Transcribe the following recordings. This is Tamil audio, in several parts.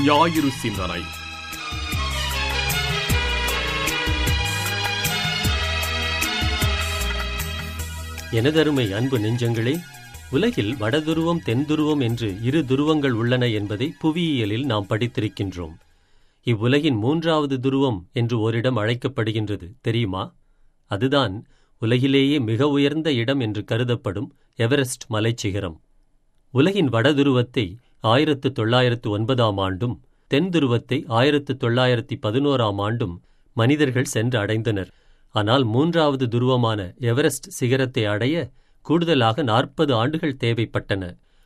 ஞாயிறு சிந்தனை. எனதருமை அன்பு நெஞ்சங்களே, உலகில் வடதுருவம் தென்துருவம் என்று 2 துருவங்கள் உள்ளன என்பதை புவியியலில் நாம் படித்திருக்கின்றோம். இவ்வுலகின் 3வது துருவம் என்று ஓரிடம் அழைக்கப்படுகின்றது, தெரியுமா? அதுதான் உலகிலேயே மிக உயர்ந்த இடம் என்று கருதப்படும் எவரெஸ்ட் மலைச்சிகரம். உலகின் வடதுருவத்தை 1909ஆம் ஆண்டும், தென் துருவத்தை 1911ஆம் ஆண்டும் மனிதர்கள் சென்று அடைந்தனர். ஆனால் 3வது துருவமான எவரெஸ்ட் சிகரத்தை அடைய கூடுதலாக 40 ஆண்டுகள் தேவைப்பட்டன.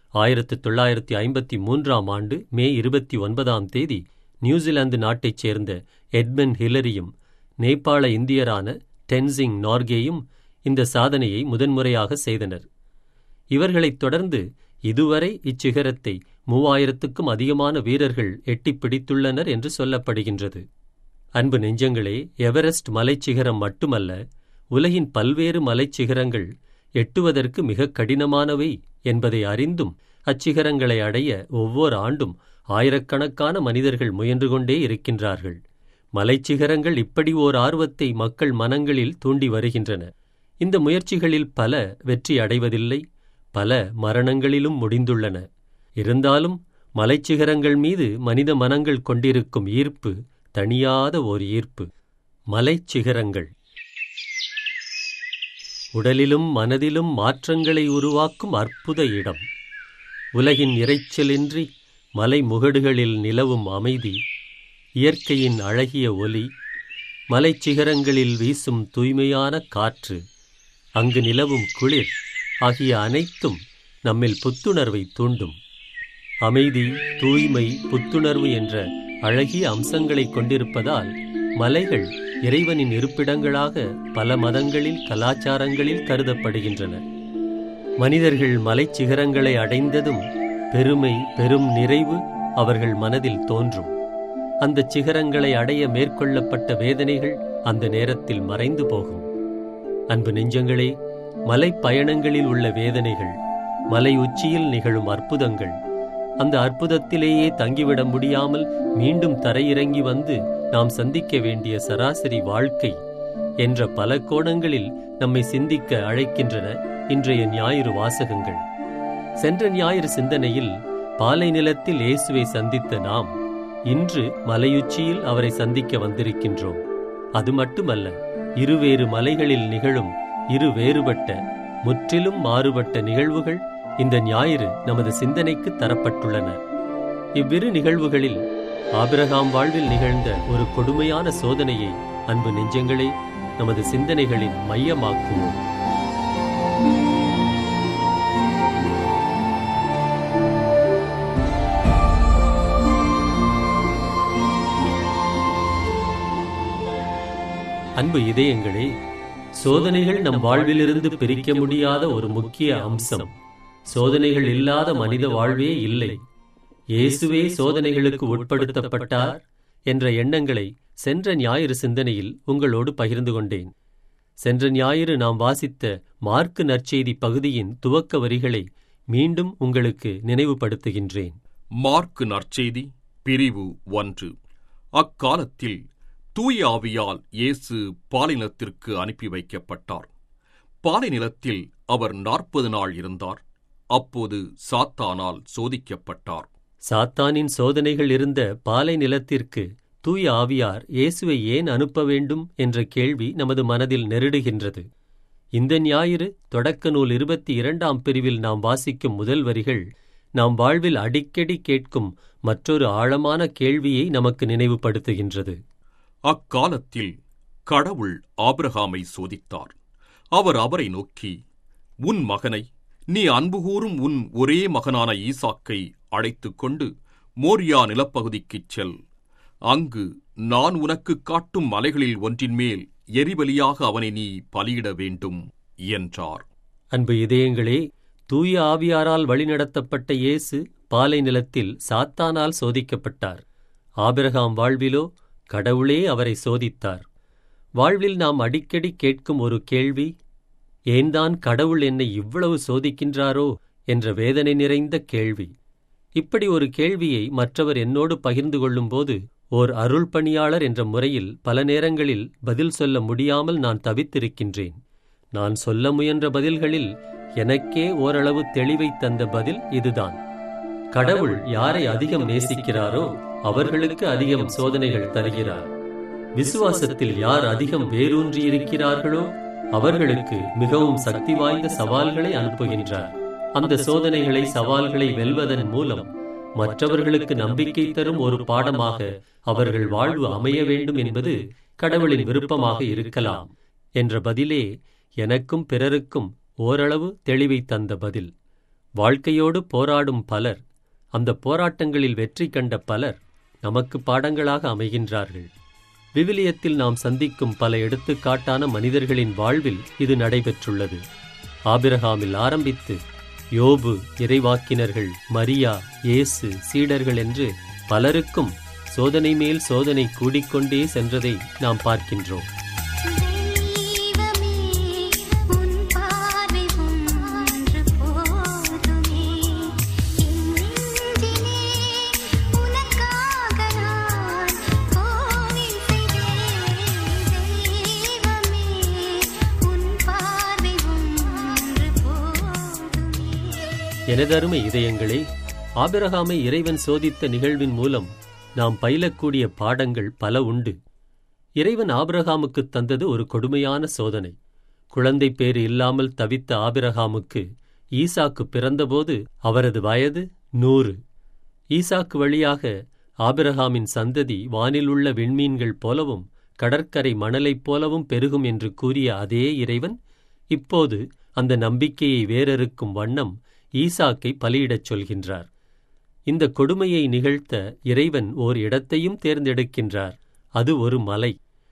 1953ஆம் ஆண்டு மே 29ஆம் தேதி நியூசிலாந்து நாட்டைச் சேர்ந்த எட்மண்ட் ஹிலரியும் நேபாள இந்தியரான டென்சிங் நார்கேயும் இந்த சாதனையை முதன்முறையாக செய்தனர். இவர்களைத் தொடர்ந்து இதுவரை இச்சிகரத்தை 3000க்கும் அதிகமான வீரர்கள் எட்டிப் பிடித்துள்ளனர் என்று சொல்லப்படுகின்றது. அன்பு நெஞ்சங்களே, எவரெஸ்ட் மலைச்சிகரம் மட்டுமல்ல, உலகின் பல்வேறு மலைச்சிகரங்கள் எட்டுவதற்கு மிக கடினமானவை என்பதை அறிந்தும் அச்சிகரங்களை அடைய ஒவ்வொரு ஆண்டும் ஆயிரக்கணக்கான மனிதர்கள் முயன்று கொண்டே இருக்கின்றார்கள். மலைச்சிகரங்கள் இப்படி ஓர் ஆர்வத்தை மக்கள் மனங்களில் தூண்டி வருகின்றன. இந்த முயற்சிகளில் பல வெற்றி அடைவதில்லை, பல மரணங்களிலும் முடிந்துள்ளன. இருந்தாலும் மலைச்சிகரங்கள் மீது மனித மனங்கள் கொண்டிருக்கும் ஈர்ப்பு தணியாத ஓர் ஈர்ப்பு. மலைச்சிகரங்கள் உடலிலும் மனதிலும் மாற்றங்களை உருவாக்கும் அற்புத இடம். உலகின் இரைச்சலின்றி மலை முகடுகளில் நிலவும் அமைதி, இயற்கையின் அழகிய ஒலி, மலைச்சிகரங்களில் வீசும் தூய்மையான காற்று, அங்கு நிலவும் குளிர் ஆகிய அனைத்தும் நம்மில் புத்துணர்வை தூண்டும். அமைதி, தூய்மை, புத்துணர்வு என்ற அழகிய அம்சங்களை கொண்டிருப்பதால் மலைகள் இறைவனின் இருப்பிடங்களாக பல மதங்களில், கலாச்சாரங்களில் கருதப்படுகின்றன. மனிதர்கள் மலைச்சிகரங்களை அடைந்ததும் பெருமை, பெரும் நிறைவு அவர்கள் மனதில் தோன்றும். அந்த சிகரங்களை அடைய மேற்கொள்ளப்பட்ட வேதனைகள் அந்த நேரத்தில் மறைந்து போகும். அன்பு நெஞ்சங்களே, மலைப்பயணங்களில் உள்ள வேதனைகள், மலை உச்சியில் நிகழும் அற்புதங்கள், அந்த அற்புதத்திலேயே தங்கிவிட முடியாமல் மீண்டும் தரையிறங்கி வந்து நாம் சந்திக்க வேண்டிய சராசரி வாழ்க்கை என்ற பல கோணங்களில் நம்மை சிந்திக்க அழைக்கின்றன இன்றைய ஞாயிறு வாசகங்கள். சென்ற ஞாயிறு சிந்தனையில் பாலை நிலத்தில் இயேசுவை சந்தித்த நாம் இன்று மலையுச்சியில் அவரை சந்திக்க வந்திருக்கின்றோம். அது மட்டுமல்ல, இருவேறு மலைகளில் நிகழும் இரு வேறுபட்ட, முற்றிலும் மாறுபட்ட நிகழ்வுகள் இந்த ஞாயிறு நமது சிந்தனைக்கு தரப்பட்டுள்ளன. இவ்விரு நிகழ்வுகளில் ஆபிரகாம் வாழ்வில் நிகழ்ந்த ஒரு கொடுமையான சோதனையை அன்பு நெஞ்சங்களே நமது சிந்தனைகளின் மையமாக்குவோம். அன்பு இதயங்களே, சோதனைகள் நம் வாழ்விலிருந்து பிரிக்க முடியாத ஒரு முக்கிய அம்சம். சோதனைகள் இல்லாத மனித வாழ்வே இல்லை. இயேசுவே சோதனைகளுக்கு உட்படுத்தப்பட்டார் என்ற எண்ணங்களை சென்ற ஞாயிறு சிந்தனையில் உங்களோடு பகிர்ந்து கொண்டேன். சென்ற ஞாயிறு நாம் வாசித்த மாற்கு நற்செய்தி பகுதியின் துவக்க வரிகளை மீண்டும் உங்களுக்கு நினைவுபடுத்துகின்றேன். மாற்கு நற்செய்தி பிரிவு 1. அக்காலத்தில் தூய ஆவியால் இயேசு பாலைநிலத்திற்கு அனுப்பி வைக்கப்பட்டார். பாலைநிலத்தில் அவர் 40 நாள் இருந்தார். அப்போது சாத்தானால் சோதிக்கப்பட்டார். சாத்தானின் சோதனைகள் இருந்த பாலை நிலத்திற்கு தூய ஆவியார் இயேசுவை ஏன் அனுப்ப வேண்டும் என்ற கேள்வி நமது மனதில் நெருடுகின்றது. இந்த ஞாயிறு தொடக்க நூல் 22ஆம் பிரிவில் நாம் வாசிக்கும் முதல் வரிகள் நாம் வாழ்வில் அடிக்கடி கேட்கும் மற்றொரு ஆழமான கேள்வியை நமக்கு நினைவுபடுத்துகின்றது. அக்காலத்தில் கடவுள் ஆபிரகாமை சோதித்தார். அவர் அவரை நோக்கி, உன் மகனை, நீ அன்புகூரும் உன் ஒரே மகனான ஈசாக்கை அழைத்துக் கொண்டு மோரியா நிலப்பகுதிக்குச் செல். அங்கு நான் உனக்குக் காட்டும் மலைகளில் ஒன்றின் மேல் எரிபலியாக அவனை நீ பலியிட வேண்டும் என்றார். அன்பு இதயங்களே, தூய ஆவியாரால் வழிநடத்தப்பட்ட இயேசு பாலை நிலத்தில் சாத்தானால் சோதிக்கப்பட்டார். ஆபிரகாம் வாழ்விலோ கடவுளே அவரை சோதித்தார். வாழ்வில் நாம் அடிக்கடி கேட்கும் ஒரு கேள்வி, ஏன்தான் கடவுள் என்னை இவ்வளவு சோதிக்கின்றாரோ என்ற வேதனை நிறைந்த கேள்வி. இப்படி ஒரு கேள்வியை மற்றவர் என்னோடு பகிர்ந்து கொள்ளும்போது ஓர் அருள் பணியாளர் என்ற முறையில் பல நேரங்களில் பதில் சொல்ல முடியாமல் நான் தவித்திருக்கின்றேன். நான் சொல்ல முயன்ற பதில்களில் எனக்கே ஓரளவு தெளிவை தந்த பதில் இதுதான். கடவுள் யாரை அதிகம் நேசிக்கிறாரோ அவர்களுக்கு அதிகம் சோதனைகள் தருகிறார். விசுவாசத்தில் யார் அதிகம் வேரூன்றியிருக்கிறார்களோ அவர்களுக்கு மிகவும் சக்தி வாய்ந்த சவால்களை அனுப்புகின்றார். அந்த சோதனைகளை, சவால்களை வெல்வதன் மூலம் மற்றவர்களுக்கு நம்பிக்கை தரும் ஒரு பாடமாக அவர்கள் வாழ்வு அமைய வேண்டும் என்பது கடவுளின் விருப்பமாக இருக்கலாம் என்ற பதிலே எனக்கும் பிறருக்கும் ஓரளவு தெளிவை தந்த பதில். வாழ்க்கையோடு போராடும் பலர், அந்த போராட்டங்களில் வெற்றி கண்ட பலர் நமக்கு பாடங்களாக அமைகின்றார்கள். விவிலியத்தில் நாம் சந்திக்கும் பல எடுத்துக்காட்டான மனிதர்களின் வாழ்வில் இது நடைபெற்றுள்ளது. ஆபிரகாமில் ஆரம்பித்து யோபு, இறைவாக்கினர்கள், மரியா, இயேசு, சீடர்கள் என்று பலருக்கும் சோதனை மேல் சோதனை கூடிக்கொண்டே சென்றதை நாம் பார்க்கின்றோம். எனதருமை இதயங்களே, ஆபிரகாமை இறைவன் சோதித்த நிகழ்வின் மூலம் நாம் பயிலக்கூடிய பாடங்கள் பல உண்டு. இறைவன் ஆபிரகாமுக்கு தந்தது ஒரு கொடுமையான சோதனை. குழந்தை பேறு இல்லாமல் தவித்த ஆபிரகாமுக்கு ஈசாக்கு பிறந்தபோது அவரது வயது 100. ஈசாக்கு வழியாக ஆபிரகாமின் சந்ததி வானிலுள்ள விண்மீன்கள் போலவும் கடற்கரை மணலைப் போலவும் பெருகும் என்று கூறிய அதே இறைவன் இப்போது அந்த நம்பிக்கையை வேறறுக்கும் வண்ணம் ஈசாக்கை பலியிடச் சொல்கின்றார். இந்த கொடுமையை நிகழ்த்த இறைவன் ஓர் இடத்தையும் தேர்ந்தெடுக்கின்றார். அது ஒரு மலை.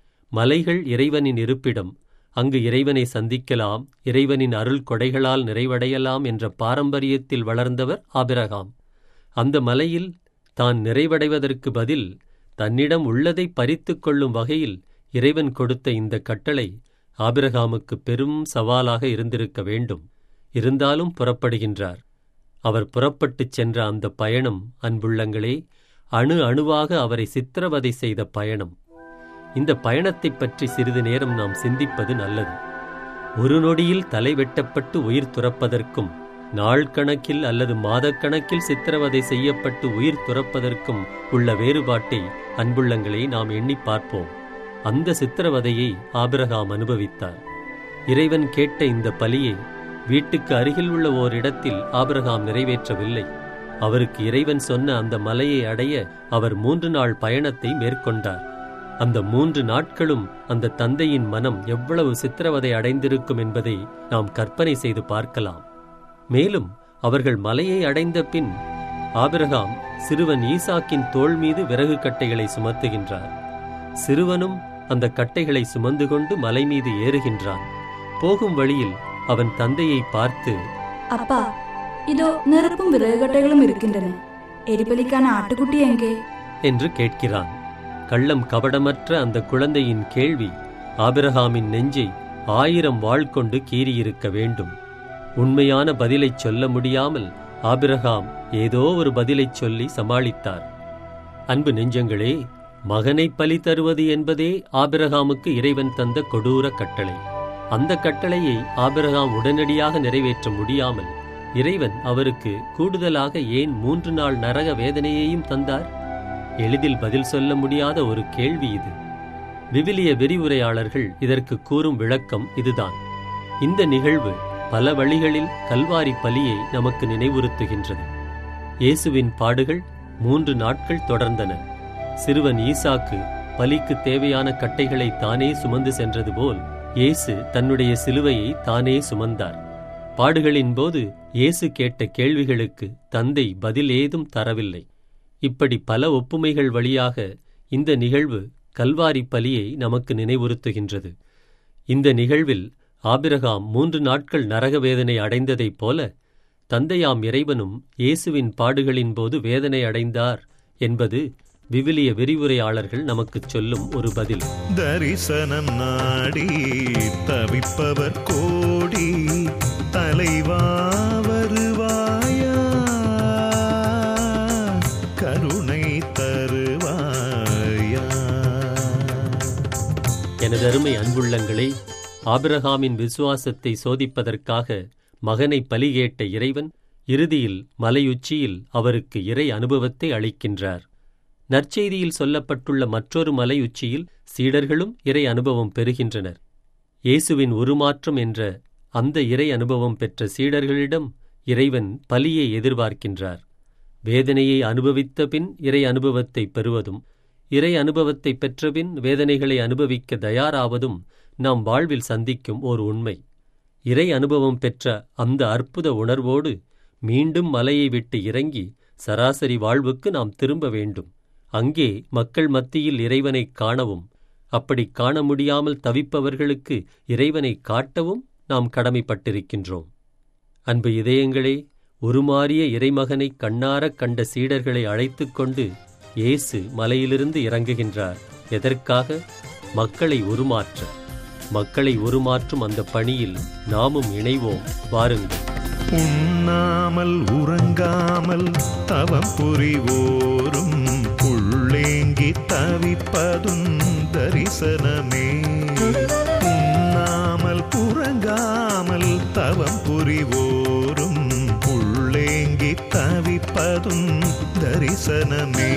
மலைகள் இறைவனின் இருப்பிடம். அங்கு இறைவனை சந்திக்கலாம், இறைவனின் அருள் கொடைகளால் நிறைவடையலாம் என்ற பாரம்பரியத்தில் வளர்ந்தவர் ஆபிரகாம். அந்த மலையில் தான் நிறைவடைவதற்கு பதில் தன்னிடம் உள்ளதை பறித்து கொள்ளும் வகையில் இறைவன் கொடுத்த இந்த கட்டளை ஆபிரகாமுக்கு பெரும் சவாலாக இருந்திருக்க வேண்டும். இருந்தாலும் புறப்படுகின்றார். அவர் புறப்பட்டுச் சென்ற அந்த பயணம், அன்புள்ளங்களே, அணு அணுவாக அவரை சித்திரவதை செய்த பயணம். இந்த பயணத்தைப் பற்றி சிறிது நேரம் நாம் சிந்திப்பது நல்லது. ஒரு நொடியில் தலை வெட்டப்பட்டு உயிர் துறப்பதற்கும், நாள் கணக்கில் அல்லது மாதக்கணக்கில் சித்திரவதை செய்யப்பட்டு உயிர் துறப்பதற்கும் உள்ள வேறுபாட்டை அன்புள்ளங்களை நாம் எண்ணி பார்ப்போம். அந்த சித்திரவதையை ஆபிரகாம் அனுபவித்தார். இறைவன் கேட்ட இந்த பலியை வீட்டுக்கு அருகில் உள்ள ஓரிடத்தில் ஆபிரகாம் நிறைவேற்றவில்லை. அவருக்கு இறைவன் சொன்ன அந்த மலையை அடைய அவர் 3 நாள் பயணத்தை மேற்கொண்டார். அந்த 3 நாட்களும் அந்த தந்தையின் மனம் எவ்வளவு சித்திரவதை அடைந்திருக்கும் என்பதை நாம் கற்பனை செய்து பார்க்கலாம். மேலும் அவர்கள் மலையை அடைந்த பின் ஆபிரகாம் சிறுவன் ஈசாக்கின் தோள் மீது விறகு கட்டைகளை சுமத்துகின்றார். சிறுவனும் அந்த கட்டைகளை சுமந்து கொண்டு மலை மீது ஏறுகின்றான். போகும் வழியில் அவன் தந்தையை பார்த்து, அப்பா, இதோ நெருப்பும் விறகுகட்டைகளும் இருக்கின்றன, எரிபலிக்கான ஆட்டுக்குட்டி எங்கே என்று கேட்கிறான். கள்ளம் கபடமற்ற அந்த குழந்தையின் கேள்வி ஆபிரகாமின் நெஞ்சை 1000 வாள் கொண்டு கீறியிருக்க வேண்டும். உண்மையான பதிலைச் சொல்ல முடியாமல் ஆபிரகாம் ஏதோ ஒரு பதிலைச் சொல்லி சமாளித்தார். அன்பு நெஞ்சங்களே, மகனை பலி தருவது என்பதே ஆபிரகாமுக்கு இறைவன் தந்த கொடூர கட்டளை. அந்த கட்டளையை ஆபிரகாம் உடனடியாக நிறைவேற்ற முடியாமல் இறைவன் அவருக்கு கூடுதலாக ஏன் 3 நாள் நரக வேதனையையும் தந்தார்? எளிதில் பதில் சொல்ல முடியாத ஒரு கேள்வி இது. விவிலிய விரிவுரையாளர்கள் இதற்கு கூறும் விளக்கம் இதுதான். இந்த நிகழ்வு பல வழிகளில் கல்வாரி பலியை நமக்கு நினைவுறுத்துகின்றது. இயேசுவின் பாடுகள் 3 நாட்கள் தொடர்ந்தன. சிறுவன் ஈசாக்கு பலிக்கு தேவையான கட்டைகளை தானே சுமந்து சென்றது போல் இயேசு தன்னுடைய சிலுவையை தானே சுமந்தார். பாடுகளின் போது இயேசு கேட்ட கேள்விகளுக்கு தந்தை பதில் ஏதும் தரவில்லை. இப்படி பல ஒப்புமைகள் வழியாக இந்த நிகழ்வு கல்வாரி பலியை நமக்கு நினைவுறுத்துகின்றது. இந்த நிகழ்வில் ஆபிரகாம் 3 நாட்கள் நரக வேதனை அடைந்ததைப் போல தந்தையாம் இறைவனும் இயேசுவின் பாடுகளின் போது வேதனை அடைந்தார் என்பது விவிலிய விரிவுரையாளர்கள் நமக்குச் சொல்லும் ஒரு பதில். தரிசனம் நாடி தவிப்பவர் கோடி, தலைவா வருவாயா, எனதருமை அன்புள்ளங்களே, ஆபிரகாமின் விசுவாசத்தை சோதிப்பதற்காக மகனை பலி கேட்ட இறைவன் இறுதியில் மலையுச்சியில் அவருக்கு இறை அனுபவத்தை அளிக்கின்றார். நற்செய்தியில் சொல்லப்பட்டுள்ள மற்றொரு மலையுச்சியில் சீடர்களும் இறை அனுபவம் பெறுகின்றனர். இயேசுவின் உருமாற்றம் என்ற அந்த இறை அனுபவம் பெற்ற சீடர்களிடம் இறைவன் பலியை எதிர்பார்க்கின்றார். வேதனையை அனுபவித்த பின் இறை அனுபவத்தை பெறுவதும், இறை அனுபவத்தை பெற்றபின் வேதனைகளை அனுபவிக்க தயாராவதும் நாம் வாழ்வில் சந்திக்கும் ஓர் உண்மை. இறை அனுபவம் பெற்ற அந்த அற்புத உணர்வோடு மீண்டும் மலையை விட்டு இறங்கி சராசரி வாழ்வுக்கு நாம் திரும்ப வேண்டும். அங்கே மக்கள் மத்தியில் இறைவனை காணவும், அப்படி காண முடியாமல் தவிப்பவர்களுக்கு இறைவனை காட்டவும் நாம் கடமைப்பட்டிருக்கின்றோம். அன்பு இதயங்களே, உருமாறிய இறைமகனை கண்ணாரக் கண்ட சீடர்களை அழைத்துக் கொண்டு இயேசு மலையிலிருந்து இறங்குகின்றார். எதற்காக? மக்களை உருமாற்ற. மக்களை உருமாற்றும் அந்த பணியில் நாமும் இணைவோம். வாருங்கள். உண்ணாமல் உறங்காமல் தவம் புரிவோரும் உள்ளேங்கி தவிப்பதும் தரிசனமே. உண்ணாமல் உறங்காமல் தவம் புரிவோரும் உள்ளேங்கி தவிப்பதும் தரிசனமே.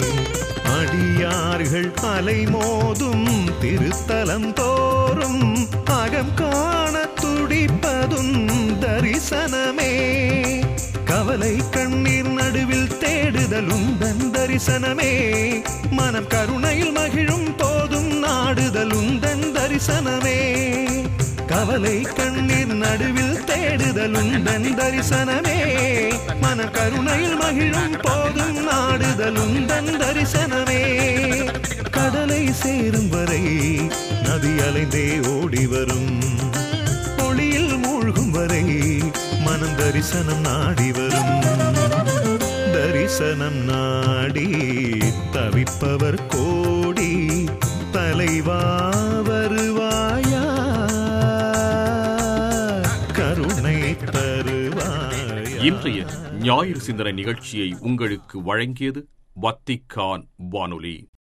அடியார்கள் அலைமோதும் திருத்தலம் தோறும் அகம் காண துடிப்பதும் தரிசனமே. கவலை கண்ணீர் நடுவில் தேடுதலும் தன் தரிசனமே. மனம் கருணையில் மகிழும் போதும் நாடுதலும் தன் தரிசனமே. கவலை கண்ணீர் நடுவில் தேடுதலும் தன் தரிசனமே. மன கருணையில் மகிழும் போதும் நாடுதலும் தன் தரிசனமே. கடலை சேரும் வரை நதி அலைந்தே ஓடி வரும். ஒளியில் மூழ்கும் வரை மனம் தரிசனம் நாடி வரும். தரிசனம் நாடி தவிப்பவர் கோடி, தலைவா வருவாயா, கருணை தருவாயா. இன்றைய ஞாயிறு சிந்தனை நிகழ்ச்சியை உங்களுக்கு வழங்கியது வத்திக்கான் வானொலி.